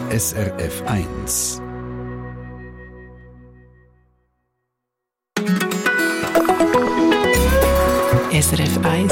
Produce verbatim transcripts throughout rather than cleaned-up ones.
S R F eins. S R F eins.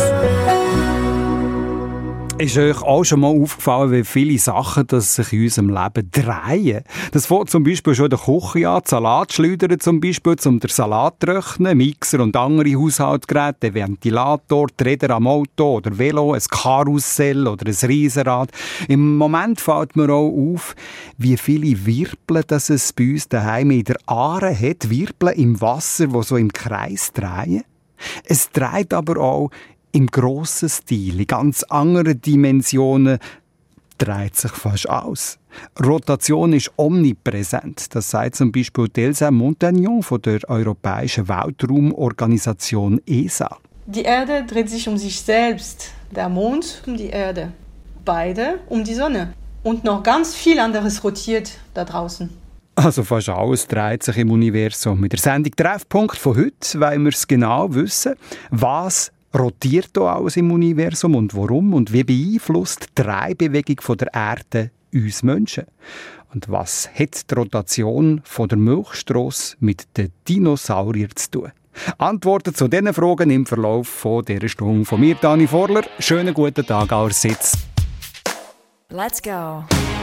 Ist euch auch schon mal aufgefallen, wie viele Sachen dass sich in unserem Leben drehen? Das fängt zum Beispiel schon in der Küche an, die Salatschleuder zum Beispiel, um den Salat zu trocknen, Mixer und andere Haushaltsgeräte, der Ventilator, die Räder am Auto oder Velo, ein Karussell oder ein Riesenrad. Im Moment fällt mir auch auf, wie viele Wirbel das es bei uns daheim in der Aare hat, Wirbel im Wasser, die so im Kreis drehen. Es dreht aber auch im grossen Stil, in ganz anderen Dimensionen, dreht sich fast aus. Rotation ist omnipräsent. Das sagt zum Beispiel Elsa Montagnon von der Europäischen Weltraumorganisation E S A. Die Erde dreht sich um sich selbst, der Mond um die Erde, beide um die Sonne. Und noch ganz viel anderes rotiert da draußen. Also fast alles dreht sich im Universum. Mit der Sendung Treffpunkt von heute wollen wir es genau wissen, was rotiert hier alles im Universum und warum und wie beeinflusst die Drehbewegung von der Erde uns Menschen? Und was hat die Rotation von der Milchstrasse mit den Dinosauriern zu tun? Antworten zu diesen Fragen im Verlauf von dieser Stunde von mir, Dani Vorler. Schönen guten Tag allerseits. Let's go.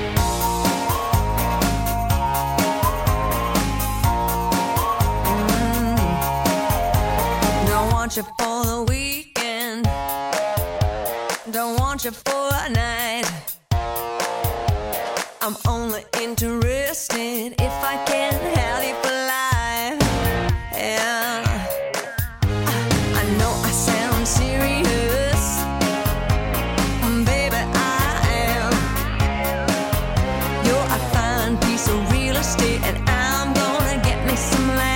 Want you for the weekend, don't want you for a night. I'm only interested if I can have you for life. Yeah, I know I sound serious, baby I am. You're a fine piece of real estate and I'm gonna get me some land.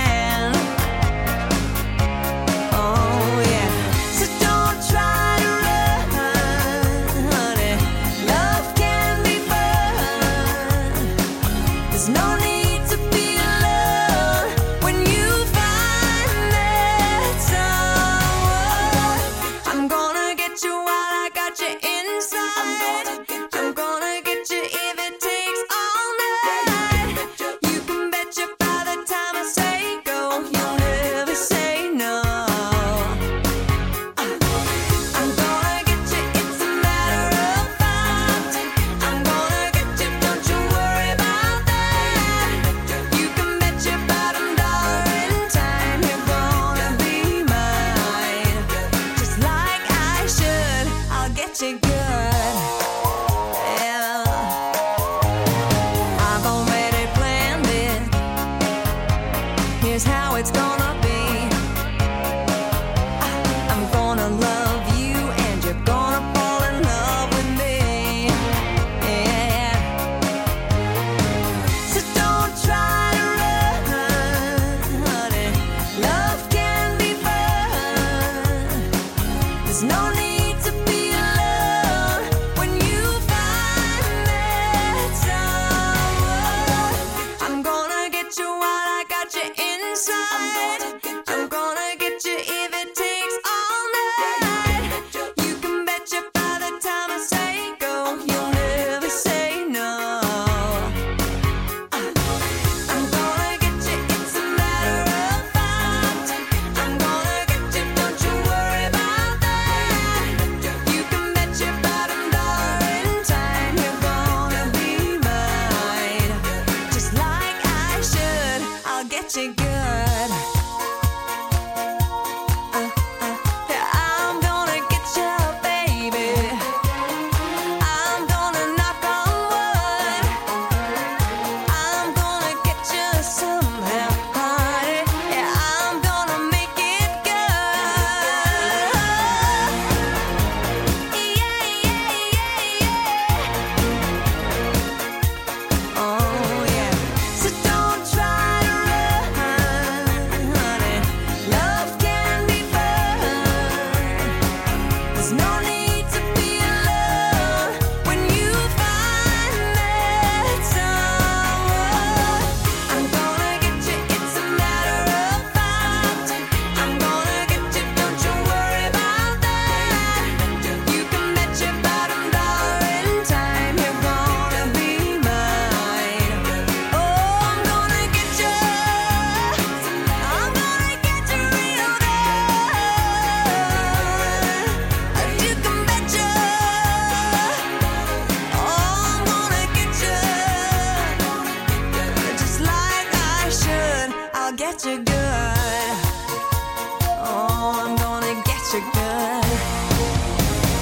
Oh yeah, so don't try to run.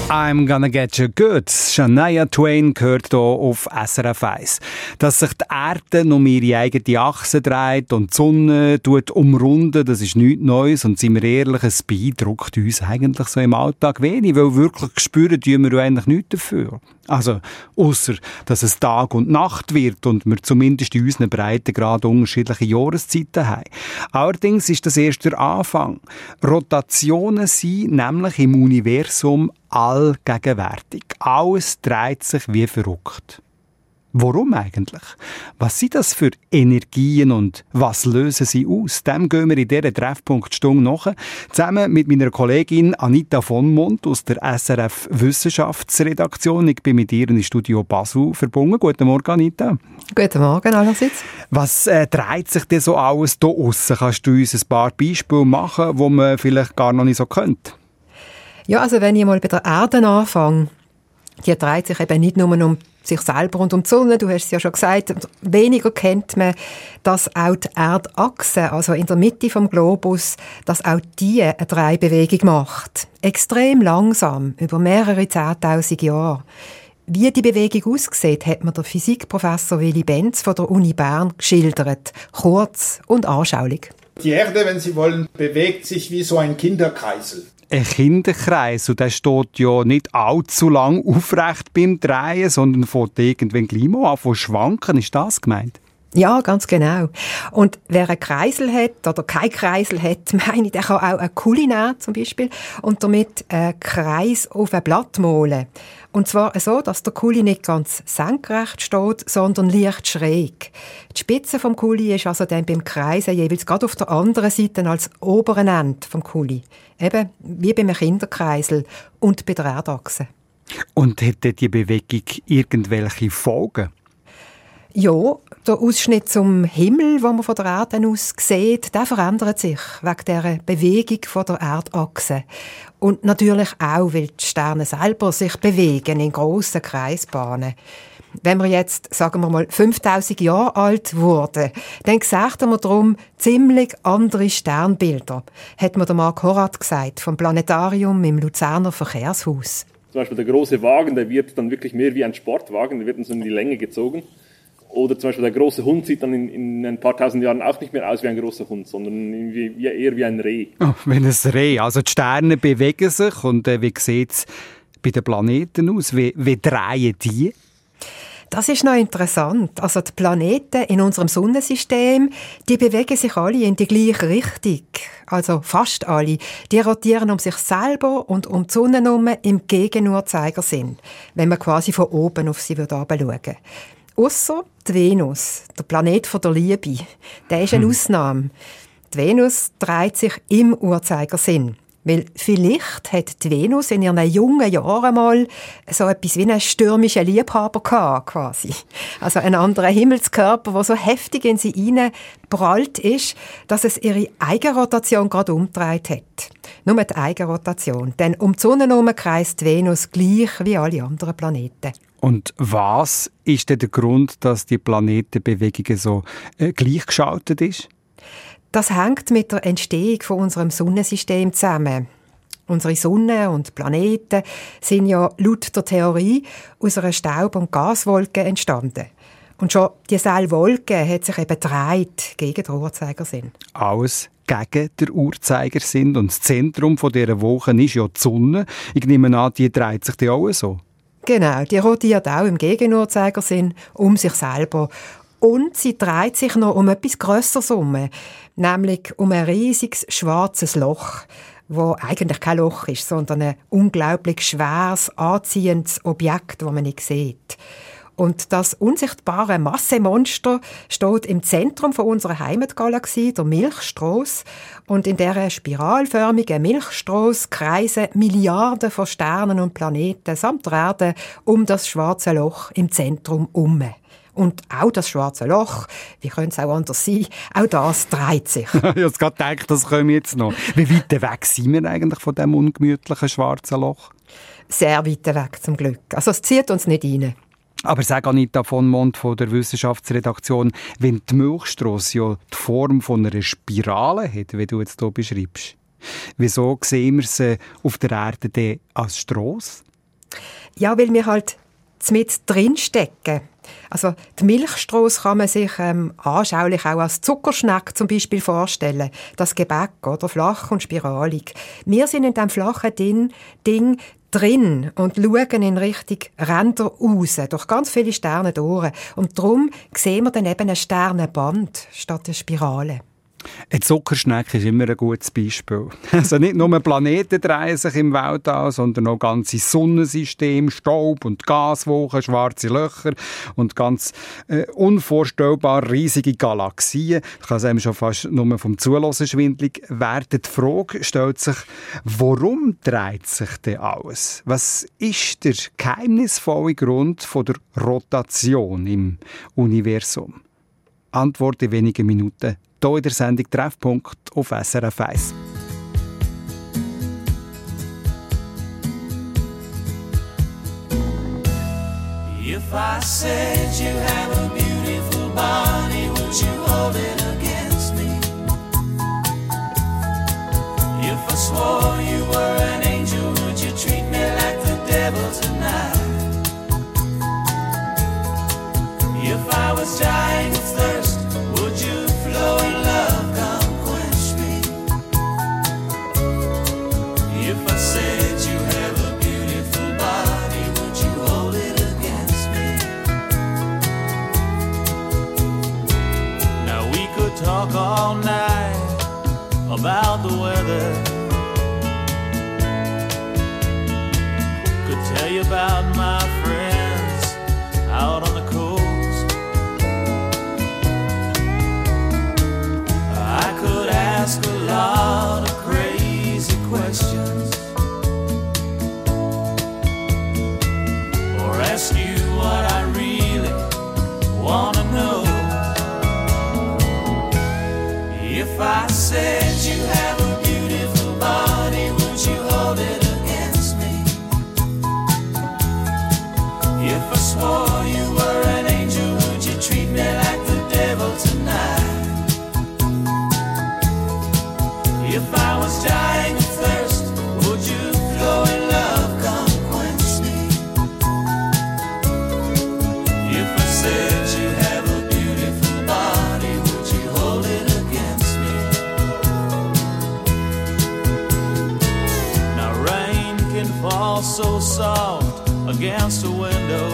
I'm gonna get you good. Shania Twain gehört hier auf S R F eins. Dass sich die Erde um ihre eigene Achse dreht und die Sonne tut umrunden, das ist nichts Neues. Und seien wir ehrlich, es beeindruckt uns eigentlich so im Alltag wenig, weil wirklich spüren tun wir eigentlich nichts dafür. Also, ausser, dass es Tag und Nacht wird und wir zumindest in unseren Breitengraden unterschiedliche Jahreszeiten haben. Allerdings ist das erst der Anfang. Rotationen sind nämlich im Universum allgegenwärtig. Alles dreht sich wie verrückt. Warum eigentlich? Was sind das für Energien und was lösen sie aus? Dem gehen wir in dieser Treffpunktstunde nach. Zusammen mit meiner Kollegin Anita von Mont aus der S R F Wissenschaftsredaktion. Ich bin mit ihr in Studio Basel verbunden. Guten Morgen, Anita. Guten Morgen allerseits. Was äh, dreht sich denn so alles hier aussen? Kannst du uns ein paar Beispiele machen, die man vielleicht gar noch nicht so könnte? Ja, also wenn ich mal bei der Erde anfange, die dreht sich eben nicht nur um sich selber und um die Sonne, du hast es ja schon gesagt, weniger kennt man, dass auch die Erdachse, also in der Mitte vom Globus, dass auch die eine Drehbewegung macht. Extrem langsam, über mehrere zehntausend Jahre. Wie die Bewegung aussieht, hat mir der Physikprofessor Willy Benz von der Uni Bern geschildert. Kurz und anschaulich. Die Erde, wenn Sie wollen, bewegt sich wie so ein Kinderkreisel. Ein Kinderkreis, und der steht ja nicht allzu lang aufrecht beim Drehen, sondern fängt irgendwann gleich mal an zu schwanken. Ist das gemeint? Ja, ganz genau. Und wer einen Kreisel hat oder keinen Kreisel hat, meine ich, der kann auch eine Kuli nehmen, zum Beispiel, und damit einen Kreis auf ein Blatt malen. Und zwar so, dass der Kuli nicht ganz senkrecht steht, sondern leicht schräg. Die Spitze vom Kuli ist also dann beim Kreisen jeweils gerade auf der anderen Seite als oberen Ende vom Kuli. Eben wie beim Kinderkreisel und bei der Erdachse. Und hat die Bewegung irgendwelche Folgen? Ja, der Ausschnitt zum Himmel, den man von der Erde aus sieht, der verändert sich wegen dieser Bewegung von der Erdachse. Und natürlich auch, weil die Sterne selber sich bewegen in grossen Kreisbahnen. Wenn wir jetzt, sagen wir mal, fünftausend Jahre alt wurden, dann sehen wir darum ziemlich andere Sternbilder, hat mir der Marc Horath gesagt, vom Planetarium im Luzerner Verkehrshaus. Zum Beispiel der große Wagen, der wird dann wirklich mehr wie ein Sportwagen, der wird dann so in die Länge gezogen. Oder zum Beispiel der große Hund sieht dann in, in ein paar tausend Jahren auch nicht mehr aus wie ein großer Hund, sondern wie, wie, eher wie ein Reh. Oh, wie ein Reh. Also die Sterne bewegen sich. Und äh, wie sieht es bei den Planeten aus? Wie, wie drehen die? Das ist noch interessant. Also die Planeten in unserem Sonnensystem, die bewegen sich alle in die gleiche Richtung. Also fast alle. Die rotieren um sich selber und um die Sonne herum im Gegenuhrzeigersinn, wenn man quasi von oben auf sie schauen würde. Ausser die Venus, der Planet der Liebe, der ist eine hm. Ausnahme. Die Venus dreht sich im Uhrzeigersinn. Weil vielleicht hat die Venus in ihren jungen Jahren mal so etwas wie einen stürmischen Liebhaber gehabt, quasi. Also einen anderen Himmelskörper, der so heftig in sie hineinprallt ist, dass es ihre Eigenrotation gerade umgedreht hat. Nur die Eigenrotation. Denn um die Sonne herum kreist die Venus gleich wie alle anderen Planeten. Und was ist denn der Grund, dass die Planetenbewegung so äh, gleichgeschaltet ist? Das hängt mit der Entstehung von unserem Sonnensystem zusammen. Unsere Sonne und Planeten sind ja laut der Theorie aus einer Staub- und Gaswolke entstanden. Und schon diese Wolke hat sich eben gedreht gegen den Uhrzeigersinn. Alles gegen den Uhrzeigersinn. Und das Zentrum dieser Woche ist ja die Sonne. Ich nehme an, die dreht sich ja auch so. Genau, die rotiert auch im Gegenuhrzeigersinn um sich selber. Und sie dreht sich noch um etwas Grösseres herum, nämlich um ein riesiges schwarzes Loch, wo eigentlich kein Loch ist, sondern ein unglaublich schweres, anziehendes Objekt, das man nicht sieht. Und das unsichtbare Massemonster steht im Zentrum von unserer Heimatgalaxie, der Milchstrasse. Und in dieser spiralförmigen Milchstrasse kreisen Milliarden von Sternen und Planeten samt der Erde um das schwarze Loch im Zentrum herum. Und auch das schwarze Loch, wie könnte es auch anders sein, auch das dreht sich. Ich habe gerade gedacht, das kommen jetzt noch. Wie weit weg sind wir eigentlich von diesem ungemütlichen schwarzen Loch? Sehr weit weg, zum Glück. Also es zieht uns nicht rein. Aber sag Anita von Mont von der Wissenschaftsredaktion, wenn die Milchstrasse ja die Form von einer Spirale hat, wie du jetzt hier beschreibst, wieso sehen wir sie auf der Erde als Strasse? Ja, weil wir halt mit drin stecken. Also die Milchstrasse kann man sich ähm, anschaulich auch als Zuckerschneck zum Beispiel vorstellen. Das Gebäck, oder? Flach und spiralig. Wir sind in diesem flachen Ding, Ding drin und schauen in Richtung Ränder raus, durch ganz viele Sterne durch. Und darum sehen wir dann eben ein Sternenband statt eine Spirale. Ein Zuckerschneck ist immer ein gutes Beispiel. Also nicht nur Planeten drehen sich im Weltall, sondern auch ganze Sonnensysteme, Staub und Gaswolken, schwarze Löcher und ganz äh, unvorstellbar riesige Galaxien. Ich kann es einem schon fast nur vom Zuhören schwindelig werden. Die Frage stellt sich, warum dreht sich denn alles? Was ist der geheimnisvolle Grund von der Rotation im Universum? Antwort in wenigen Minuten. Hier in der Sendung Treffpunkt auf S R F eins. If I said you have a beautiful body, would you hold it against me? If I swore you were an angel, would you treat me like the devil tonight? If I was dying of thirst, would you flow in love, come quench me? If I said you have a beautiful body, would you hold it against me? Now we could talk all night about the weather. Could tell you about my friends out on the coast. Ask a lot of crazy questions, or ask you what I really want to know. If I said you have a beautiful body, would you hold it against me? If I swore you were an angel, would you treat me like the devil tonight? If I was dying of thirst, would you flow in love, come quench me? If I said you have a beautiful body, would you hold it against me? Now rain can fall so soft against a window.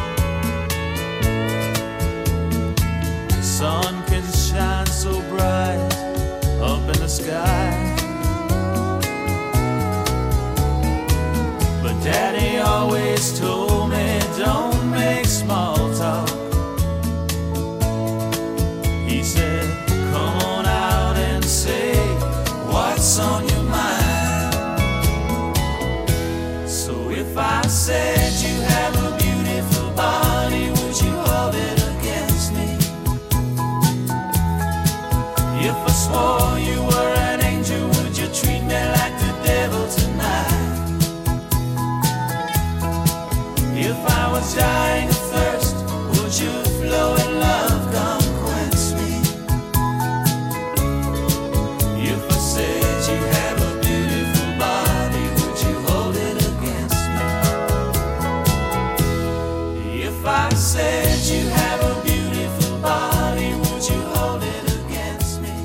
The sun can shine so bright up in the sky. But Daddy always told me, don't make small talk. He said, come on out and say what's on your mind. So if I said you have a beautiful body, would you hold it against me? If I swore you were an angel, would you treat me like the devil tonight? If I was dying of thirst, would you flow in love, come quench me? If I said you have a beautiful body, would you hold it against me? If I said you have a beautiful body, would you hold it against me?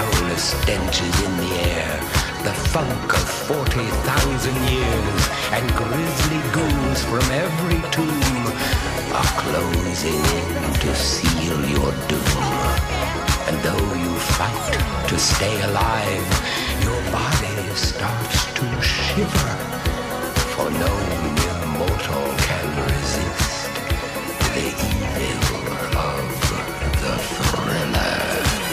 foulest stenches in the air, the funk of forty thousand years, and grisly ghouls from every tomb are closing in to seal your doom. And though you fight to stay alive, your body starts to shiver, for no immortal can resist the evil of the Thriller.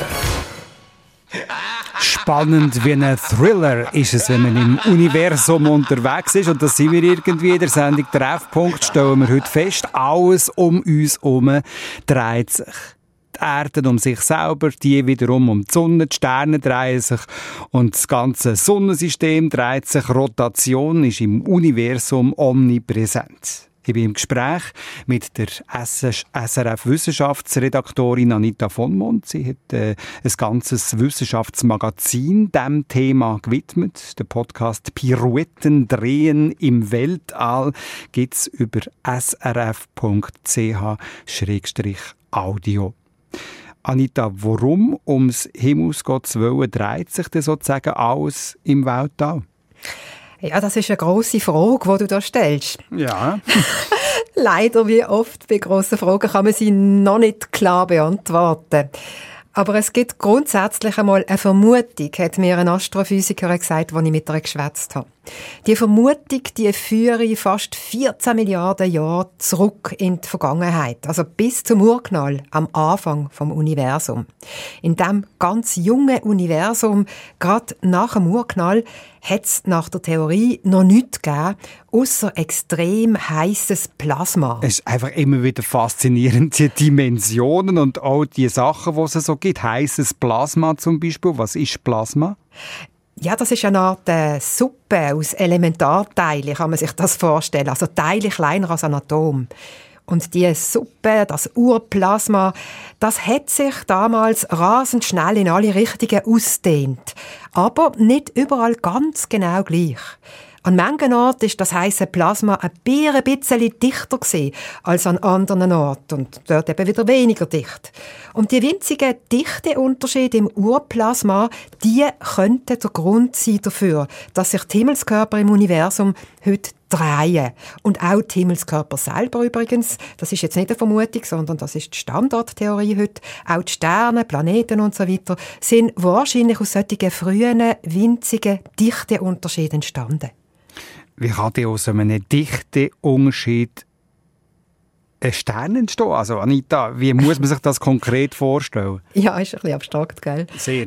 Spannend wie ein Thriller ist es, wenn man im Universum unterwegs ist. Und das sind wir irgendwie in der Sendung Treffpunkt, stellen wir heute fest. Alles um uns herum dreht sich. Die Erde um sich selber, die wiederum um die Sonne, die Sterne drehen sich und das ganze Sonnensystem dreht sich. Rotation ist im Universum omnipräsent. Ich bin im Gespräch mit der S R F-Wissenschaftsredaktorin Anita von Mont. Sie hat äh, ein ganzes Wissenschaftsmagazin diesem Thema gewidmet. Der Podcast «Pirouetten drehen im Weltall» gibt es über s r f punkt c h slash audio. Anita, warum ums Himmels Gottes Willen dreht sich denn sozusagen alles im Weltall? Ja, das ist eine grosse Frage, die du da stellst. Ja. Leider, wie oft bei grossen Fragen, kann man sie noch nicht klar beantworten. Aber es gibt grundsätzlich einmal eine Vermutung, hat mir ein Astrophysiker gesagt, als ich mit ihr geschwätzt habe. Die Vermutung, die führe fast vierzehn Milliarden Jahre zurück in die Vergangenheit, also bis zum Urknall am Anfang vom Universum. In diesem ganz jungen Universum, gerade nach dem Urknall, hat es nach der Theorie noch nichts gegeben, ausser extrem heisses Plasma. Es ist einfach immer wieder faszinierend, die Dimensionen und auch die Sachen, die es so gibt. Heisses Plasma zum Beispiel. Was ist Plasma? Ja, das ist eine Art äh, Suppe aus Elementarteilen, kann man sich das vorstellen. Also Teile kleiner als ein Atom. Und diese Suppe, das Urplasma, das hat sich damals rasend schnell in alle Richtungen ausgedehnt. Aber nicht überall ganz genau gleich. An manchen Orten war das heisse Plasma ein bisschen dichter als an anderen Orten und dort eben wieder weniger dicht. Und die winzigen Dichteunterschiede im Urplasma, die könnten der Grund sein dafür, dass sich die Himmelskörper im Universum heute drehen. Und auch die Himmelskörper selber übrigens, das ist jetzt nicht eine Vermutung, sondern das ist die Standardtheorie heute, auch die Sterne, Planeten und so weiter, sind wahrscheinlich aus solchen frühen, winzigen Dichteunterschieden entstanden. Wie kann denn aus einem Dichteunterschied ein Stern entstehen? Also Anita, wie muss man sich das konkret vorstellen? Ja, ist ein bisschen abstrakt, gell? Sehr.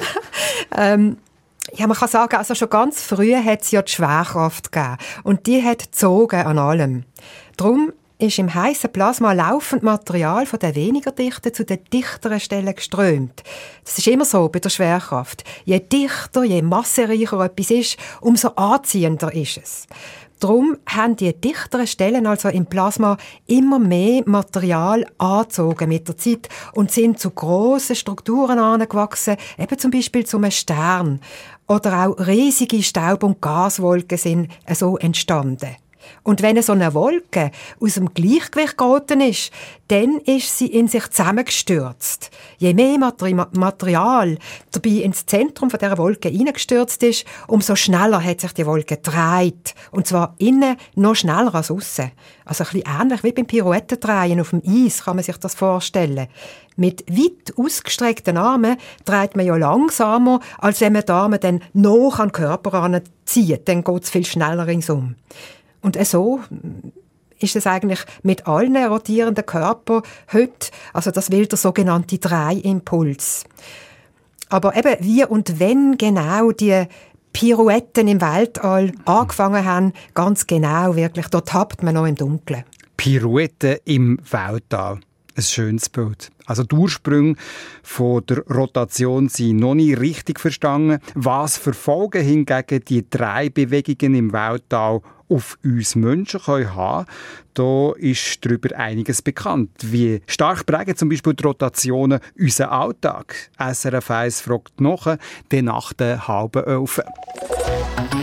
ähm, ja, man kann sagen, also schon ganz früh hat es ja die Schwerkraft gegeben. Und die hat gezogen an allem. Darum ist im heißen Plasma laufend Material von den weniger dichten zu den dichteren Stellen geströmt. Das ist immer so bei der Schwerkraft. Je dichter, je massereicher etwas ist, umso anziehender ist es. Darum haben die dichteren Stellen also im Plasma immer mehr Material angezogen mit der Zeit und sind zu grossen Strukturen angewachsen, eben zum Beispiel zu einem Stern. Oder auch riesige Staub- und Gaswolken sind so entstanden. Und wenn so eine Wolke aus dem Gleichgewicht geraten ist, dann ist sie in sich zusammengestürzt. Je mehr Materi- Material dabei ins Zentrum dieser Wolke hineingestürzt ist, umso schneller hat sich die Wolke gedreht. Und zwar innen noch schneller als aussen. Also ein bisschen ähnlich wie beim Pirouettendrehen auf dem Eis, kann man sich das vorstellen. Mit weit ausgestreckten Armen dreht man ja langsamer, als wenn man die Arme dann noch an den Körper heranzieht. Dann geht es viel schneller ringsum. Und so ist es eigentlich mit allen rotierenden Körpern heute, also das will der sogenannte Drehimpuls. Aber eben wie und wenn genau die Pirouetten im Weltall angefangen haben, ganz genau wirklich, dort tappt man noch im Dunkeln. Pirouetten im Weltall. Ein schönes Bild. Also die Ursprünge von der Rotation sind noch nicht richtig verstanden. Was für Folgen hingegen die drei Bewegungen im Weltall auf uns Menschen können haben, da ist darüber einiges bekannt. Wie stark prägen zum Beispiel die Rotationen unseren Alltag? S R F eins fragt nach, dann nach der halben Elf.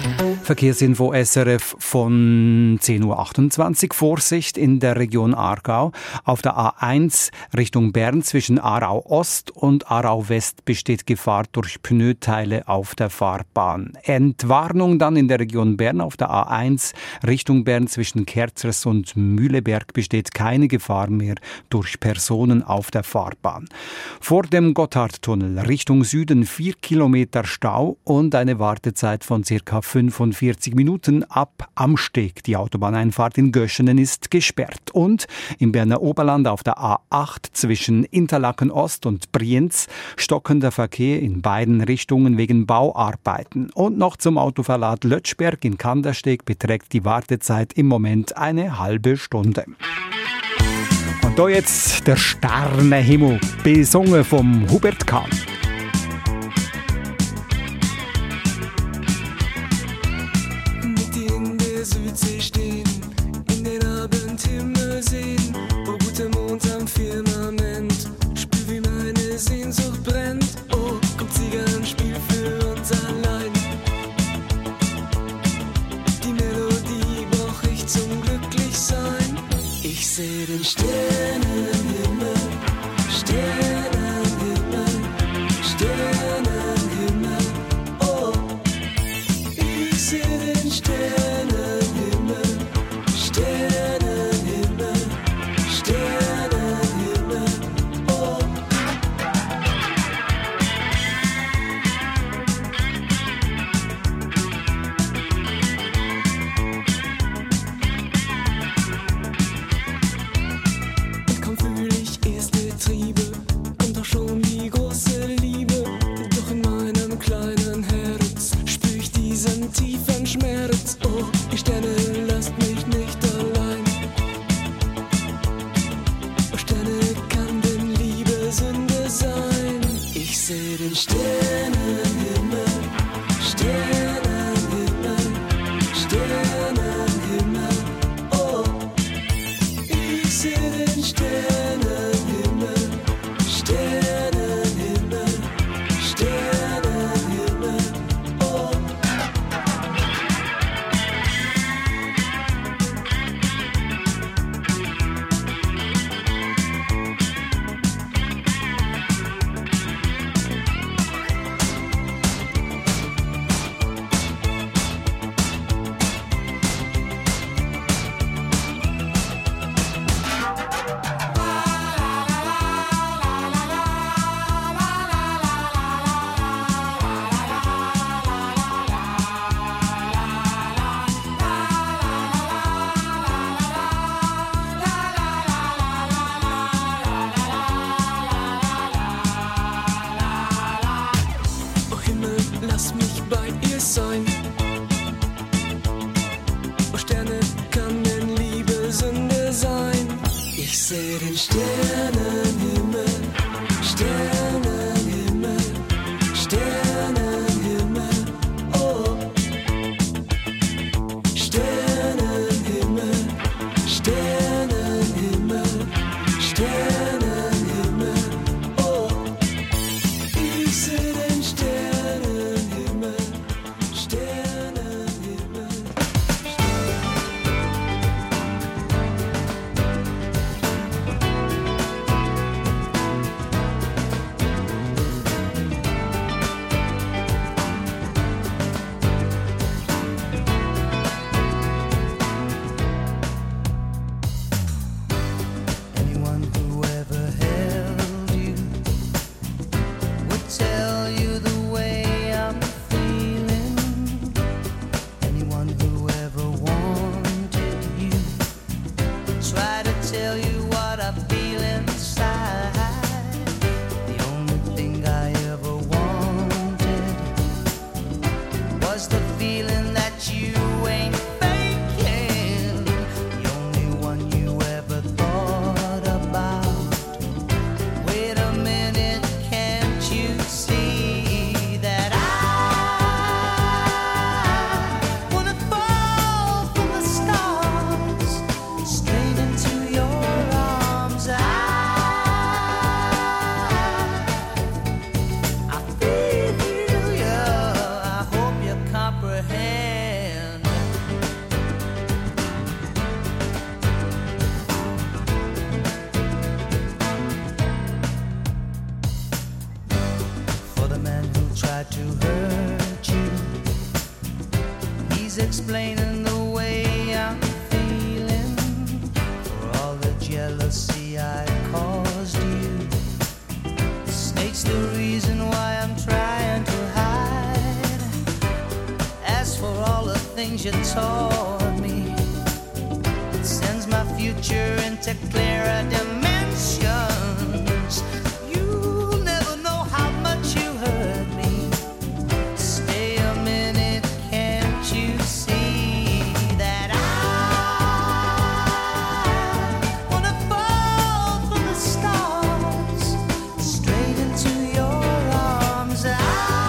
Verkehrsinfo S R F von zehn Uhr achtundzwanzig. Vorsicht in der Region Aargau. Auf der A eins Richtung Bern zwischen Aarau Ost und Aarau West besteht Gefahr durch Pneuteile auf der Fahrbahn. Entwarnung dann in der Region Bern auf der A eins Richtung Bern zwischen Kerzers und Mühleberg besteht keine Gefahr mehr durch Personen auf der Fahrbahn. Vor dem Gotthardtunnel Richtung Süden vier Kilometer Stau und eine Wartezeit von circa fünfundvierzig Minuten ab Amsteg. Die Autobahneinfahrt in Göschenen ist gesperrt. Und im Berner Oberland auf der A acht zwischen Interlaken Ost und Brienz stockender Verkehr in beiden Richtungen wegen Bauarbeiten. Und noch zum Autoverlad Lötschberg in Kandersteg beträgt die Wartezeit im Moment eine halbe Stunde. Und da jetzt der Sternenhimmel, besungen vom Hubert Kahn. Südsee stehen, in den Abendhimmel sehen, wo guter Mond am Firmament, spür wie meine Sehnsucht brennt. Oh, kommt Zigarrenspiel für uns allein. Die Melodie brauch ich zum Glücklichsein. Ich seh den Sternenhimmel, Sternenhimmel, Sternenhimmel. Oh, ich seh den Sternenhimmel. Comprehend man who tried to hurt you. He's explaining the way I'm feeling for all the jealousy I caused you. The snake's the reason why I'm trying to hide. As for all the things you taught me, it sends my future into clearer dimensions. You'll never know how much you hurt me. Stay a minute, can't you see that I wanna fall from the stars straight into your arms? I,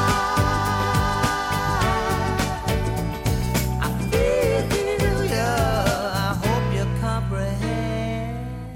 I feel you, I hope you comprehend.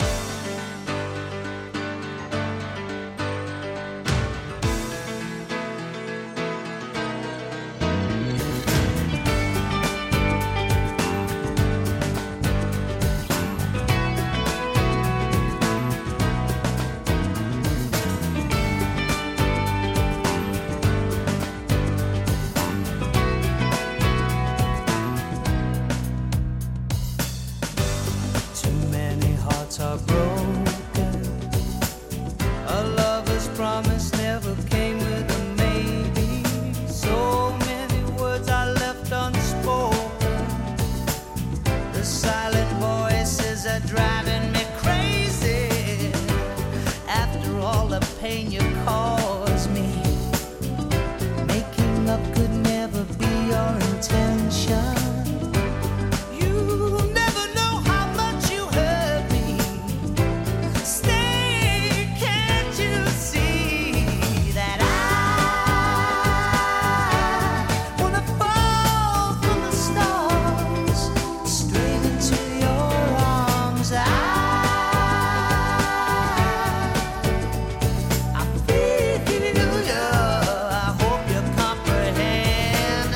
Too many hearts are broken. A lover's promise never came with a maybe. So many words are left unspoken. The silent voices are driving me crazy. After all the pain you caused me, making up could never be your intention. You'll never know how much you hurt me. Stay, can't you see that I wanna fall from the stars straight into your arms? I, I feel you, I hope you comprehend. I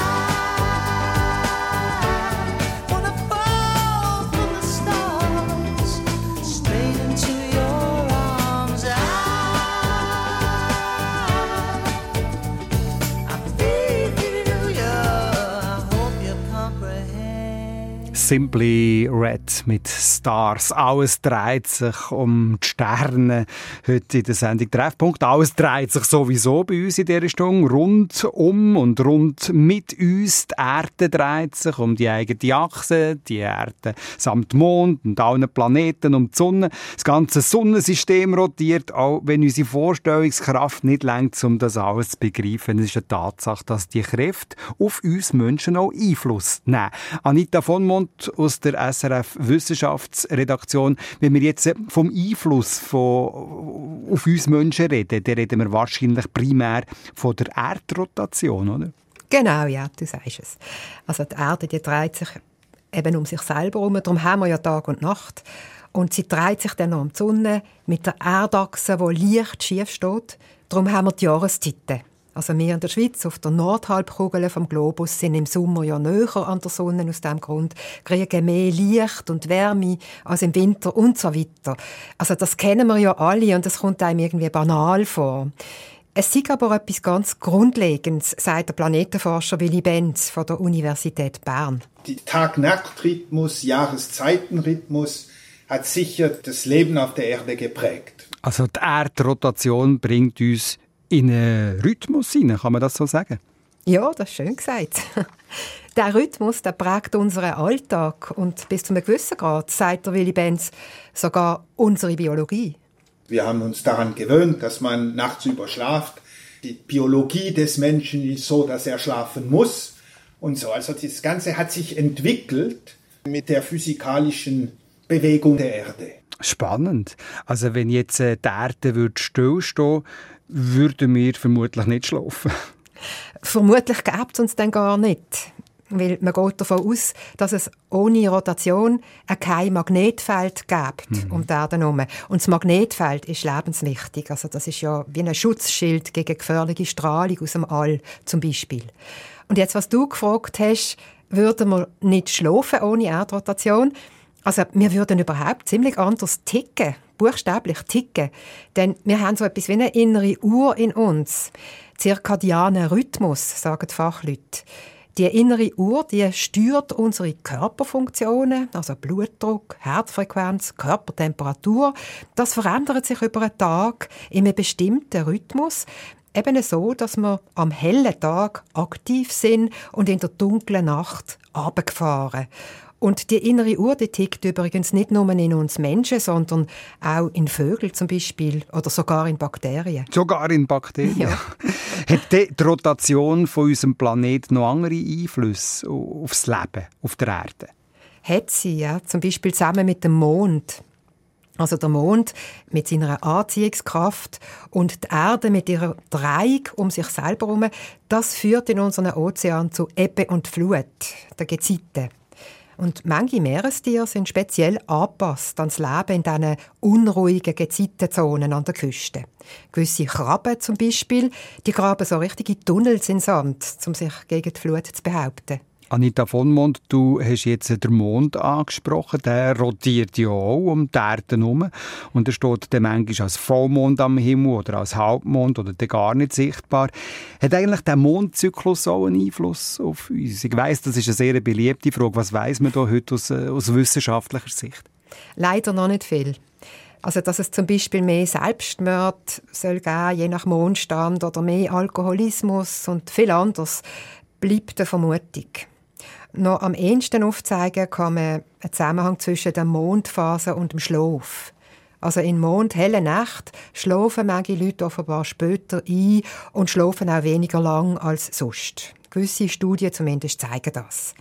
wanna fall from the stars straight into your arms. I, I feel you, I hope you comprehend. Simply Red mit Stars. Alles dreht sich um die Sterne. Heute in der Sendung Treffpunkt. Alles dreht sich sowieso bei uns in dieser Stunde. Rund um und rund mit uns. Die Erde dreht sich um die eigene Achse. Die Erde samt Mond und allen Planeten um die Sonne. Das ganze Sonnensystem rotiert, auch wenn unsere Vorstellungskraft nicht reicht, um das alles zu begreifen. Es ist eine Tatsache, dass die Kräfte auf uns Menschen auch Einfluss nehmen. Anita von Mont aus der S R F Wissenschaftsredaktion. Wenn wir jetzt vom Einfluss von, auf uns Menschen reden, dann reden wir wahrscheinlich primär von der Erdrotation, oder? Genau, ja, du sagst es. Also die Erde, die dreht sich eben um sich selber herum. Darum haben wir ja Tag und Nacht. Und sie dreht sich dann noch um die Sonne mit der Erdachse, die leicht schief steht. Darum haben wir die Jahreszeiten. Also wir in der Schweiz auf der Nordhalbkugel vom Globus sind im Sommer ja näher an der Sonne aus diesem Grund, kriegen mehr Licht und Wärme als im Winter und so weiter. Also das kennen wir ja alle und das kommt einem irgendwie banal vor. Es ist aber etwas ganz Grundlegendes, sagt der Planetenforscher Willy Benz von der Universität Bern. Die Tag-Nacht-Rhythmus, Jahreszeitenrhythmus hat sicher das Leben auf der Erde geprägt. Also die Erdrotation bringt uns in einen Rhythmus hinein, kann man das so sagen? Ja, das ist schön gesagt. Der Rhythmus, der prägt unseren Alltag und bis zu einem gewissen Grad, sagt der Willy Benz, sogar unsere Biologie. Wir haben uns daran gewöhnt, dass man nachts überschlaft. Die Biologie des Menschen ist so, dass er schlafen muss und so. Also das Ganze hat sich entwickelt mit der physikalischen Bewegung der Erde. Spannend. Also wenn jetzt die Erde stillstehen würde, würden wir vermutlich nicht schlafen. Vermutlich gäbe es uns dann gar nicht. Weil man geht davon aus, dass es ohne Rotation kein Magnetfeld gibt mhm. um die Erde herum. Und das Magnetfeld ist lebenswichtig. Also das ist ja wie ein Schutzschild gegen gefährliche Strahlung aus dem All zum Beispiel. Und jetzt, was du gefragt hast, würden wir nicht schlafen ohne Erdrotation? Also wir würden überhaupt ziemlich anders ticken. buchstäblich ticken. Denn wir haben so etwas wie eine innere Uhr in uns. Zirkadianer Rhythmus, sagen die Fachleute. Die innere Uhr, die steuert unsere Körperfunktionen, also Blutdruck, Herzfrequenz, Körpertemperatur. Das verändert sich über einen Tag in einem bestimmten Rhythmus. Eben so, dass wir am hellen Tag aktiv sind und in der dunklen Nacht runtergefahren. Und die innere Uhr, die tickt übrigens nicht nur in uns Menschen, sondern auch in Vögeln zum Beispiel oder sogar in Bakterien. Sogar in Bakterien? Ja. Hat die Rotation von unserem Planeten noch andere Einflüsse aufs Leben auf der Erde? Hat sie, ja. Zum Beispiel zusammen mit dem Mond. Also der Mond mit seiner Anziehungskraft und die Erde mit ihrer Drehung um sich selber herum, das führt in unseren Ozean zu Ebbe und Flut, der Gezeiten. Und manche Meerestiere sind speziell angepasst ans Leben in diesen unruhigen Gezeitenzonen an der Küste. Gewisse Krabben zum Beispiel, die graben so richtige Tunnels in Sand, um sich gegen die Flut zu behaupten. Anita von Mond, du hast jetzt den Mond angesprochen. Der rotiert ja auch um die Erde herum. Und er steht dann manchmal als Vollmond am Himmel oder als Halbmond oder dann gar nicht sichtbar. Hat eigentlich der Mondzyklus auch einen Einfluss auf uns? Ich weiss, das ist eine sehr beliebte Frage. Was weiss man da heute aus, aus wissenschaftlicher Sicht? Leider noch nicht viel. Also, dass es zum Beispiel mehr Selbstmord soll geben, je nach Mondstand, oder mehr Alkoholismus und viel anderes, bleibt eine Vermutung. Noch am ehesten aufzeigen kann man einen Zusammenhang zwischen der Mondphase und dem Schlaf. Also in mondhellen Nächten schlafen manche Leute offenbar später ein und schlafen auch weniger lang als sonst. Gewisse Studien zumindest zeigen das.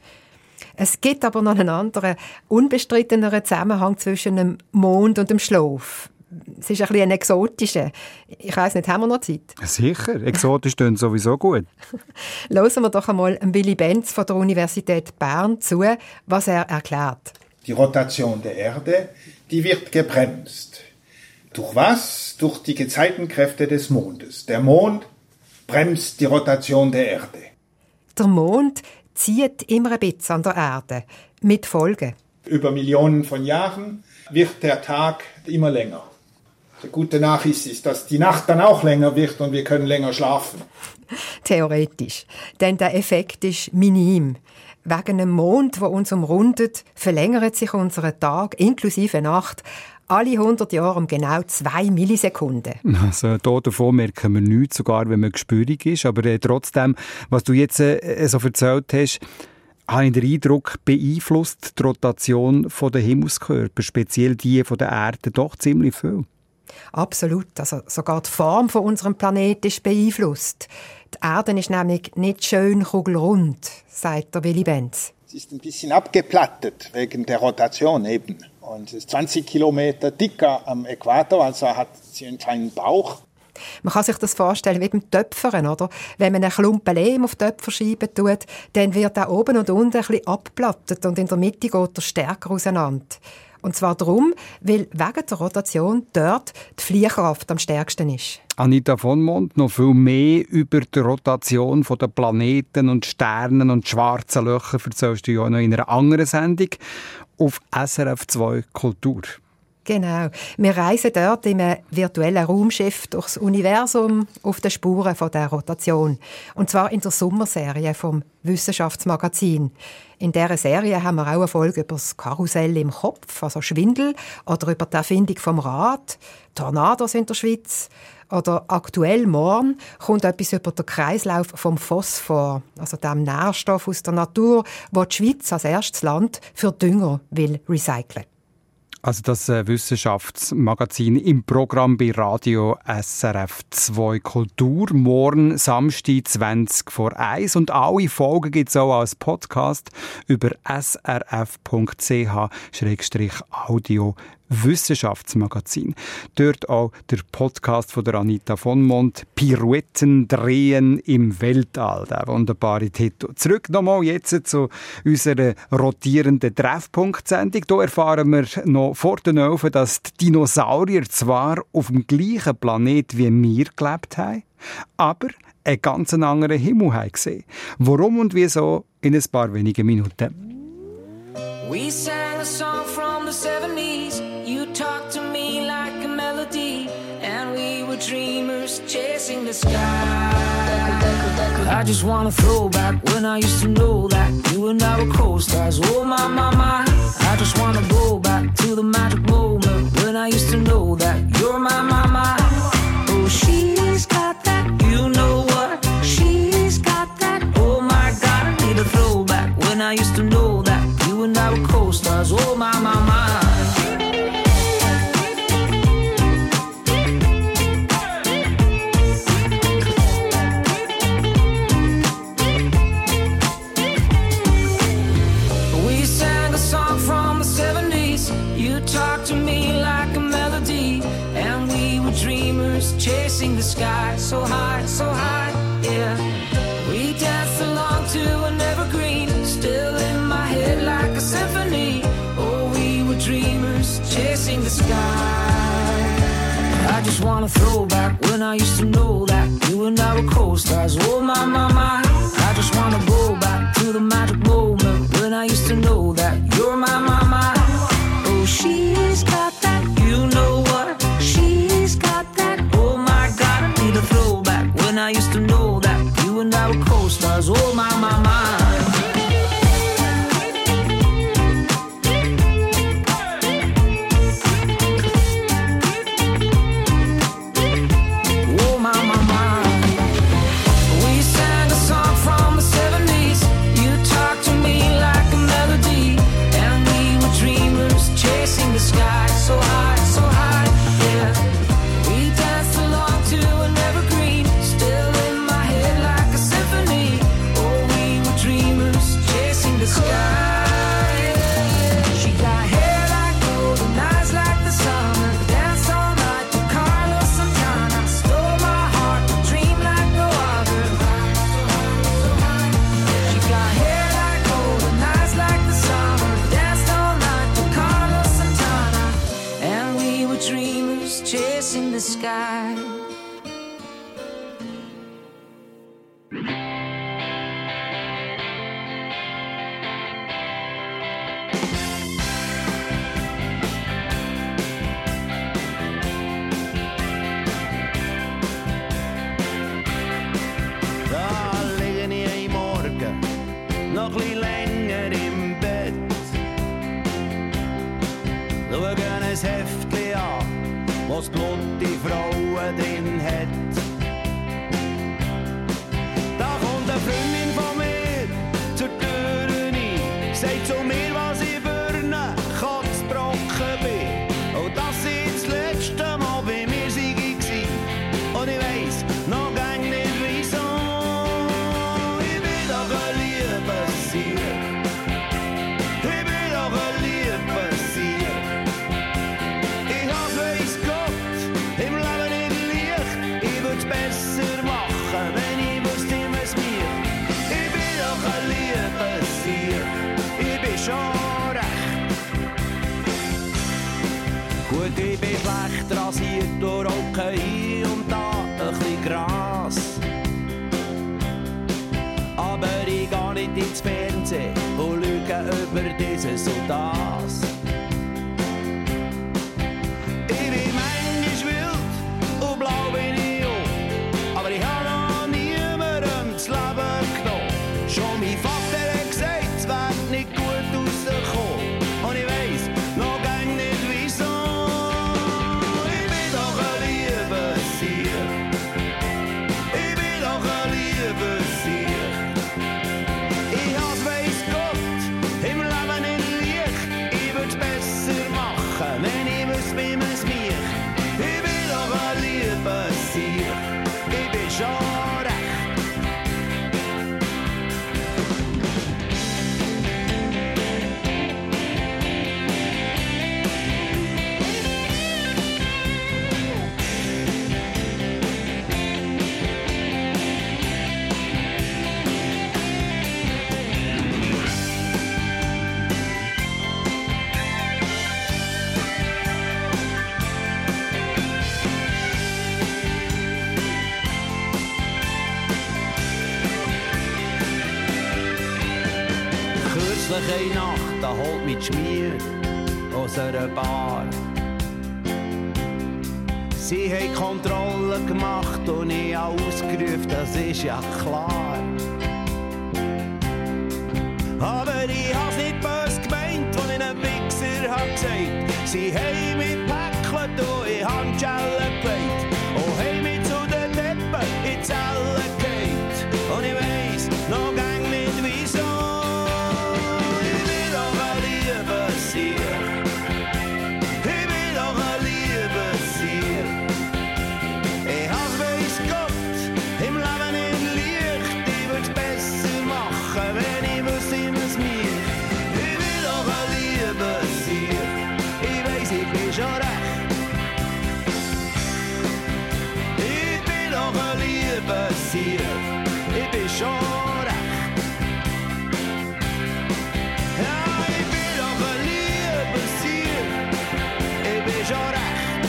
Es gibt aber noch einen anderen, unbestritteneren Zusammenhang zwischen dem Mond und dem Schlaf. Es ist ein bisschen ein exotischer. Ich weiss nicht, haben wir noch Zeit? Sicher, exotisch klingt sowieso gut. Hören wir doch einmal Willy Benz von der Universität Bern zu, was er erklärt. Die Rotation der Erde, die wird gebremst. Durch was? Durch die Gezeitenkräfte des Mondes. Der Mond bremst die Rotation der Erde. Der Mond zieht immer ein bisschen an der Erde, mit Folgen. Über Millionen von Jahren wird der Tag immer länger. Die gute Nachricht ist, dass die Nacht dann auch länger wird und wir können länger schlafen. Theoretisch. Denn der Effekt ist minim. Wegen dem Mond, der uns umrundet, verlängert sich unser Tag inklusive Nacht alle hundert Jahre um genau zwei Millisekunden. Also hier davon merken wir nichts, sogar wenn man gespürig ist. Aber äh, trotzdem, was du jetzt äh, so erzählt hast, habe ich den Eindruck, beeinflusst die Rotation der Himmelskörper, speziell die von der Erde, doch ziemlich viel. Absolut. Also sogar die Form von unserem Planeten ist beeinflusst. Die Erde ist nämlich nicht schön kugelrund, sagt der Willy Benz. Sie ist ein bisschen abgeplattet wegen der Rotation eben. Und es ist zwanzig Kilometer dicker am Äquator, also hat sie einen kleinen Bauch. Man kann sich das vorstellen wie beim Töpfern, oder? Wenn man einen Klumpen Lehm auf die Töpferscheibe tut, dann wird er oben und unten ein bisschen abgeplattet und in der Mitte geht er stärker auseinander. Und zwar darum, weil wegen der Rotation dort die Fliehkraft am stärksten ist. Anita von Mond, noch viel mehr über die Rotation der Planeten und Sternen und schwarzen Löcher erzählst du ja noch in einer anderen Sendung auf S R F zwei Kultur. Genau. Wir reisen dort in einem virtuellen Raumschiff durchs Universum auf den Spuren von der Rotation. Und zwar in der Sommerserie vom Wissenschaftsmagazin. In dieser Serie haben wir auch eine Folge über das Karussell im Kopf, also Schwindel, oder über die Erfindung vom Rad, Tornados in der Schweiz. Oder aktuell morgen kommt etwas über den Kreislauf vom Phosphor, also dem Nährstoff aus der Natur, wo die Schweiz als erstes Land für Dünger will recyceln. Also das äh, Wissenschaftsmagazin im Programm bei Radio S R F zwei Kultur. Morgen, Samstag, zwanzig vor eins. Und alle Folgen gibt es auch als Podcast über s r f punkt c h audio Wissenschaftsmagazin. Dort auch der Podcast von der Anita von Mond, Pirouetten drehen im Weltall. Der wunderbare Titel. Zurück nochmal jetzt zu unserer rotierenden Treffpunkt-Sendung. Hier erfahren wir noch vor den Öfen, dass die Dinosaurier zwar auf dem gleichen Planet wie wir gelebt haben, aber einen ganz anderen Himmel haben gesehen. Warum und wieso in ein paar wenigen Minuten. We sang a song from the seventies. You talk to me like the sky. I just wanna throw back when I used to know that you and I were co-stars. Oh my, my, my. I just wanna go back to the magic moment when I used to know that you're my, my, my. Oh, she's got that, you know what? She's got that. Oh my God, I need a throwback when I used to know that you and I were co-stars. Oh my, my, my. Chasing the sky so high, so high, yeah. We danced along to an evergreen, still in my head like a symphony. Oh, we were dreamers, chasing the sky. I just wanna throw back when I used to know that you and I were co-stars. Oh my, my, my. I just wanna go back to the magic moment when I used to know that you're my, my, my. Oh, she's got that, you know what? She's got that. A throwback when I used to know that you and I were co-stars. Oh my, my, my. Oh my, my, my. We sang a song from the seventies. You talked to me like a melody, and we were dreamers chasing the sky so high, so high, yeah. We danced along to an evergreen, still in my head like a symphony. Oh, we were dreamers chasing the sky. She got hair like gold and eyes like the summer. Danced all night to Carlos Santana. Stole my heart, dream like no other. She got hair like gold and eyes like the summer. Danced all night to Carlos Santana. And we were dreamers chasing the sky. Noch ein bisschen länger im Bett. Schauen ein Heftchen an, wo's blutige Frauen drin hat. Da kommt eine Freundin von mir zur Tür rein, sagt zu mir, was ich für eine Katzbrocken bin. Und dass ich das letzte Mal bei mir sei war. Und ich weiss noch gar nicht wieso. Ich bin doch ein Liebessier. Ich bin doch ein Liebessier. Ich has weiss Gott im Leben nicht leicht. Ich würd's besser machen, wenn ich wüsste, was mir. Ich bin doch ein Liebessier. Ich bin schon recht. Gut, ich bin schlecht rasiert, durch Rauchen hier und da ein bisschen Gras. Aber ich geh nicht ins Fernsehen und lüge über dieses und das. Ich bin manchmal wild und blau bin ich auch. Aber ich hab noch niemandem das Leben genommen. Schon mein Vater hat gesagt, es wird nicht gut rauskommen. Und ich weiss noch gar nicht wieso. Ich bin doch ein Liebessier. Ich bin doch ein Liebessier. Ich has weiss Gott im Leben nicht leicht. Ich würd's besser machen, wenn ich wüsste, wie man's mich. Ich bin doch ein Liebessier. Ich bin schon recht. Kürzlich eine Nacht, da holt mich die Schmier aus einer Bar. Sie haben Kontrolle gemacht und ich habe ausgerufen, das ist ja klar. Aber ich hab's nicht böse gemeint, als ich einen Wichser hab gesagt. Sie haben mich gepäckelt und ich hab die Schelle gelegt. Und haben mich zu den Deppen in die Zelle gelegt. Und ich weiss noch gang nicht wieso. Ich will doch ein Liebessier. Ich will doch ein Liebessier. Ich hab's weiss Gott im Leben nicht leicht. Ich würd's besser machen, wenn ich wüsste, was mir. Ich will doch ein Liebessier. Ich weiss, ich bin schon recht. Ich bin doch ein Liebessier. Ich bin schon recht. Ja, ich bin doch ein Liebessier. Ich bin schon recht.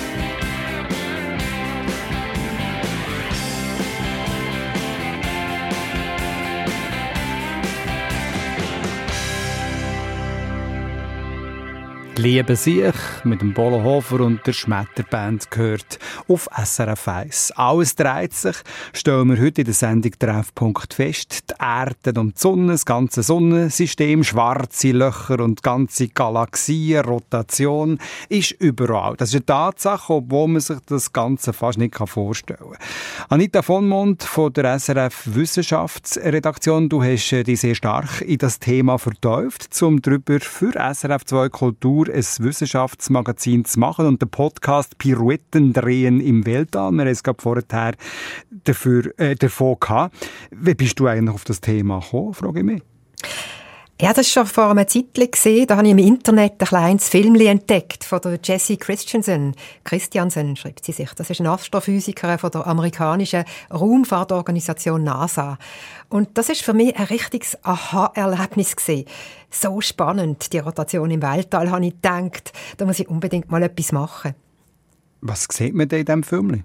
«Liebe sich» mit dem Bolo Hofer und der Schmetterband gehört auf S R F eins. Alles dreht sich, stellen wir heute in der Sendung «Treffpunkt» fest. Die Erde und die Sonne, das ganze Sonnensystem, schwarze Löcher und ganze Galaxien, Rotation ist überall. Das ist eine Tatsache, obwohl man sich das Ganze fast nicht vorstellen kann. Anita von Mond von der S R F Wissenschaftsredaktion, du hast dich sehr stark in das Thema vertieft, um darüber für S R F zwei Kultur ein Wissenschaftsmagazin zu machen und den Podcast «Pirouetten drehen im Weltall». Wir haben es gerade vorher dafür, äh, davon gehabt. Wie bist du eigentlich auf das Thema gekommen, frage ich mich? Ja, das war schon vor einer Zeit gesehen. Da habe ich im Internet ein kleines Film entdeckt von der Jessie Christensen. Christiansen schreibt sie sich. Das ist eine Astrophysikerin von der amerikanischen Raumfahrtorganisation NASA. Und das ist für mich ein richtiges Aha-Erlebnis gewesen. So spannend, die Rotation im Weltall, habe ich gedacht. Da muss ich unbedingt mal etwas machen. Was sieht man denn in diesem Film?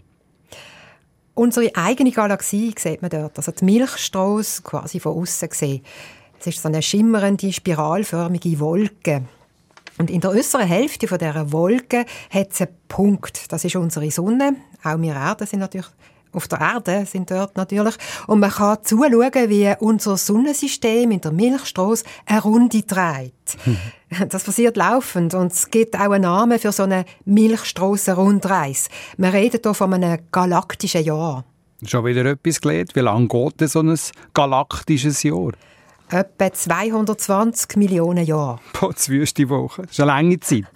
Unsere eigene Galaxie sieht man dort. Also die Milchstrasse quasi von außen gesehen. Es ist so eine schimmernde, spiralförmige Wolke. Und in der äußeren Hälfte von dieser Wolke hat es einen Punkt. Das ist unsere Sonne. Auch wir Erde sind natürlich auf der Erde sind dort natürlich. Und man kann zuschauen, wie unser Sonnensystem in der Milchstrasse eine Runde dreht. Das passiert laufend und es gibt auch einen Namen für so eine Milchstrasse-Rundreise. Wir reden hier von einem galaktischen Jahr. Schon wieder etwas gelernt. Wie lange geht denn so ein galaktisches Jahr? Etwa zweihundertzwanzig Millionen Jahre. Boah, das wüste Woche. Das ist eine lange Zeit.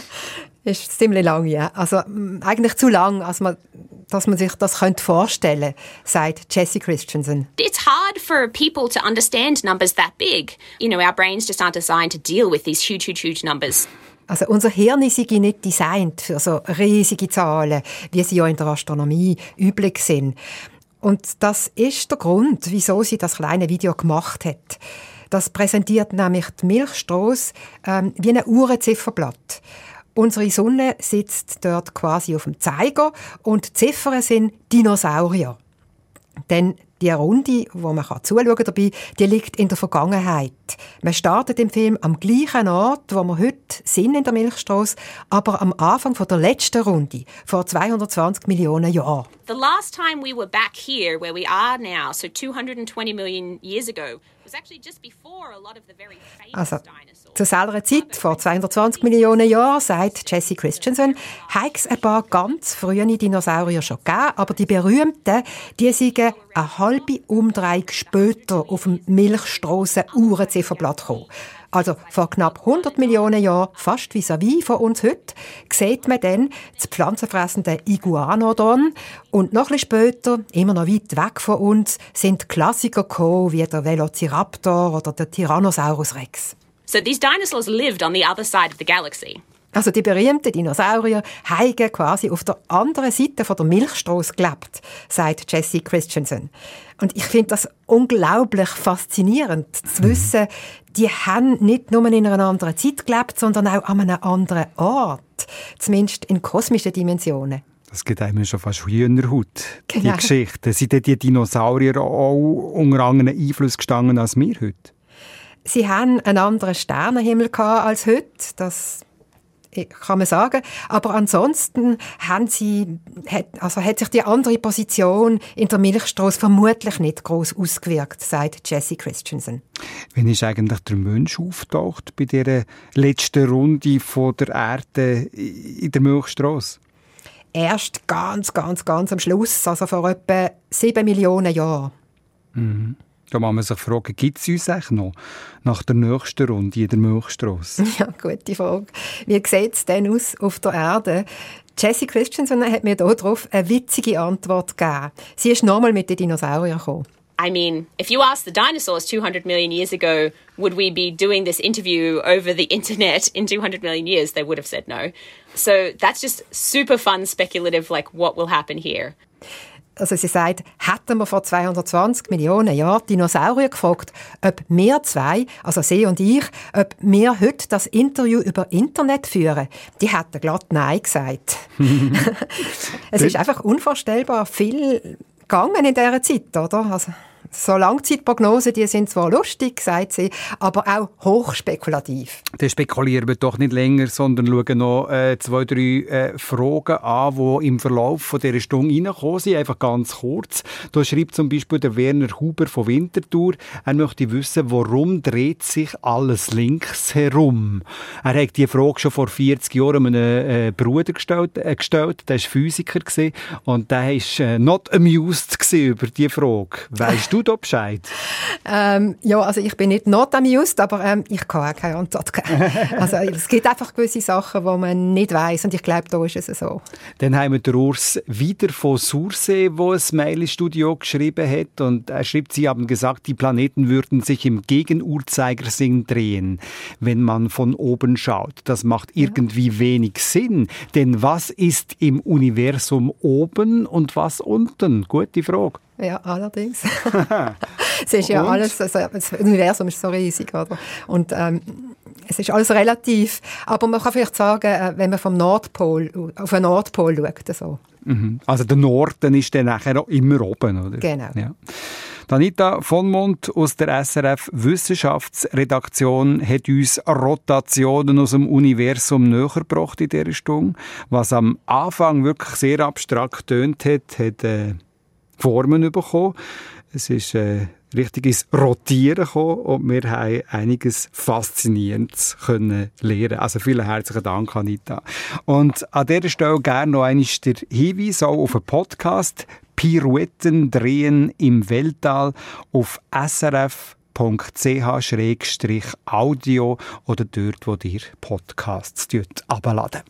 Ist ziemlich lang, ja. Also eigentlich zu lang, als man, dass man sich das vorstellen könnte, sagt Jessie Christensen. It's hard for people to understand numbers that big. You know, our brains just aren't designed to deal with these huge, huge, huge numbers. Also unser Hirn ist nicht designt für so riesige Zahlen, wie sie ja in der Astronomie üblich sind. Und das ist der Grund, wieso sie das kleine Video gemacht hat. Das präsentiert nämlich die Milchstrasse ähm, wie ein Uhrenzifferblatt. Unsere Sonne sitzt dort quasi auf dem Zeiger und die Ziffern sind Dinosaurier. Denn die Runde, wo man zuschauen kann dabei, die liegt in der Vergangenheit. Man startet im Film am gleichen Ort, wo wir heute sind in der Milchstrasse, aber am Anfang von der letzten Runde, vor zweihundertzwanzig Millionen Jahren. The last time we were back here where we are now, so two hundred twenty million years ago, was actually just before a lot of the very famous also, zur selben Zeit, vor zweihundertzwanzig Millionen Jahren, sagt Jessie Christensen, hat es ein paar ganz frühe Dinosaurier schon gegeben, aber die berühmten, die sind eine halbe Umdrehung später auf dem Milchstrasse-Uhrenzifferblatt gekommen. Also vor knapp hundert Millionen Jahren, fast vis-à-vis von uns heute, sieht man dann das pflanzenfressende Iguanodon. Und noch ein bisschen später, immer noch weit weg von uns, sind Klassiker gekommen, wie der Velociraptor oder der Tyrannosaurus Rex. So these dinosaurs lived on the other side of the galaxy. Also die berühmten Dinosaurier haben quasi auf der anderen Seite von der Milchstrasse gelebt, sagt Jessie Christensen. Und ich finde das unglaublich faszinierend, zu wissen, die haben nicht nur in einer anderen Zeit gelebt, sondern auch an einem anderen Ort. Zumindest in kosmischen Dimensionen. Das gibt einem schon fast Hühnerhaut, genau. Die Geschichte. Sind die Dinosaurier auch unter anderen Einfluss gestanden als wir heute? Sie haben einen anderen Sternenhimmel als heute. Das kann man sagen. Aber ansonsten haben sie, hat, also hat sich die andere Position in der Milchstrasse vermutlich nicht groß ausgewirkt, sagt Jessie Christensen. Wann ist eigentlich der Mensch auftaucht bei dieser letzten Runde von der Erde in der Milchstrasse? Erst ganz, ganz, ganz am Schluss, also vor etwa sieben Millionen Jahren. Mhm. Da muss man sich fragen, gibt es uns eigentlich noch nach der nächsten Runde in der Milchstrasse? Ja, gute Frage. Wie sieht es denn aus auf der Erde? Jessie Christensen hat mir darauf eine witzige Antwort gegeben. Sie ist nochmal mit den Dinosauriern gekommen. I mean, if you asked the dinosaurs two hundred million years ago, would we be doing this interview over the internet in two hundred million years, they would have said no. So that's just super fun, speculative, like what will happen here. Also sie sagt, hätten wir vor zweihundertzwanzig Millionen Jahren Dinosaurier gefragt, ob wir zwei, also sie und ich, ob wir heute das Interview über Internet führen, die hätten glatt Nein gesagt. Es ist einfach unvorstellbar viel gegangen in dieser Zeit, oder? Also so Langzeitprognosen, die sind zwar lustig, sagt sie, aber auch hochspekulativ. Dann spekulieren wir doch nicht länger, sondern schauen noch äh, zwei, drei äh, Fragen an, die im Verlauf von dieser Stunde reingekommen sind. Einfach ganz kurz. Da schreibt zum Beispiel der Werner Huber von Winterthur, er möchte wissen, warum dreht sich alles links herum? Er hat die Frage schon vor vierzig Jahren einem äh, Bruder gestellt, äh, gestellt, der war Physiker gewesen, und der war äh, not amused über diese Frage. Weißt du da Bescheid? Ähm, ja, also ich bin nicht not amused, aber ähm, ich kann auch keine Antwort geben. Also es gibt einfach gewisse Sachen, die man nicht weiss, und ich glaube, da ist es so. Dann haben wir den Urs wieder von Sursee, der ein Mail ins Studio geschrieben hat, und er schreibt, sie haben gesagt, die Planeten würden sich im Gegenuhrzeigersinn drehen, wenn man von oben schaut. Das macht irgendwie ja. wenig Sinn, denn was ist im Universum oben und was unten? Gute Frage. Ja, allerdings. Es ist ja alles, also das Universum ist so riesig, oder? Und ähm, es ist alles relativ. Aber man kann vielleicht sagen, wenn man vom Nordpol auf den Nordpol schaut, so. Mhm. Also der Norden ist dann nachher immer oben, oder? Genau. Ja. Anita von Mond aus der S R F Wissenschaftsredaktion hat uns Rotationen aus dem Universum nähergebracht in dieser Stunde. Was am Anfang wirklich sehr abstrakt tönt hat, hat äh, Formen bekommen. Es ist äh, richtig ins Rotieren gekommen und wir haben einiges Faszinierendes können lernen. Also vielen herzlichen Dank, Anita. Und an dieser Stelle gerne noch einmal der Hinweis auch auf einen Podcast «Pirouetten drehen im Weltall» auf s r f punkt c h schrägstrich audio oder dort, wo ihr Podcasts herunterladen.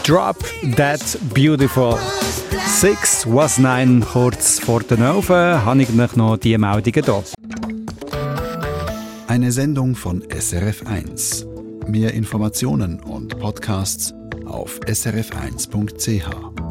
Drop That Beautiful. Six was nine, kurz vor den Ofen, habe ich noch die Meldungen hier. Eine Sendung von S R F eins. Mehr Informationen und Podcasts auf s r f eins punkt c h.